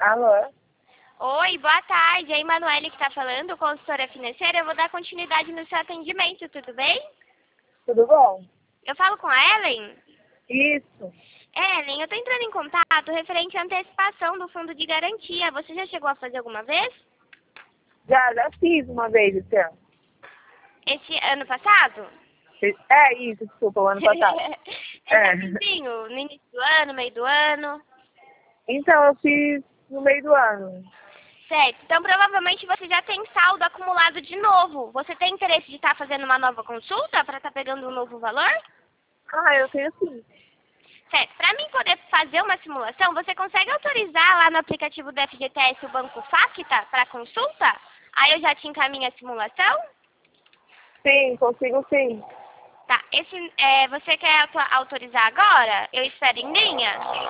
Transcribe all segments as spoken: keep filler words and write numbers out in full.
Alô? Oi, boa tarde. É a Emanuele que está falando, consultora financeira. Eu vou dar continuidade no seu atendimento, tudo bem? Tudo bom? Eu falo com a Ellen? Isso. Ellen, eu estou entrando em contato referente à antecipação do fundo de garantia. Você já chegou a fazer alguma vez? Já, já fiz uma vez esse ano. Esse ano passado? É isso, desculpa, o ano passado. é É. rapidinho, no início do ano, meio do ano. Então, eu fiz no meio do ano. Certo, então provavelmente você já tem saldo acumulado de novo. Você tem interesse de estar fazendo uma nova consulta para estar pegando um novo valor? Ah, eu tenho sim. Certo, para mim poder fazer uma simulação, você consegue autorizar lá no aplicativo do F G T S o Banco Facta para consulta? Aí eu já te encaminho a simulação? Sim, consigo sim. Tá, esse, é, você quer auto- autorizar agora? Eu espero em linha?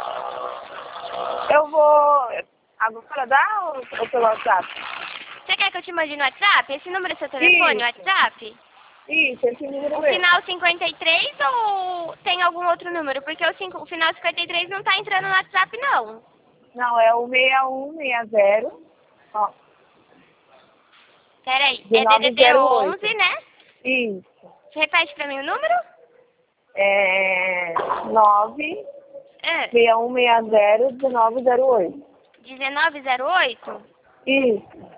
Eu vou... Agora dá ou, ou pelo WhatsApp? Você quer que eu te mande no WhatsApp? Esse número é seu telefone, o Isso. WhatsApp? Isso, esse número O mesmo. final cinquenta e três ou tem algum outro número? Porque o, cinco, o final cinquenta e três não tá entrando no WhatsApp, não. Não, é o seis um seis zero. Ó, Peraí, de é D D D nove zero oito. onze, né? Isso. Você repete pra mim o número? É nove Ah, seis um seis zero um nove zero oito. dezenove zero oito? Isso.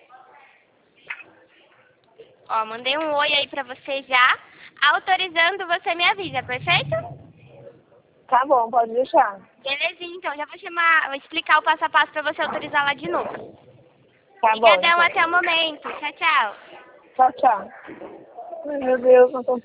Ó, mandei um oi aí pra você já. Autorizando, você me avisa, perfeito? Tá bom, pode deixar. Belezinha, então. Já vou chamar, vou explicar o passo a passo pra você autorizar lá de novo. Tá bom, Obrigadão, então. até o momento. Tchau, tchau. Tchau, tchau. Ai, meu Deus, não tô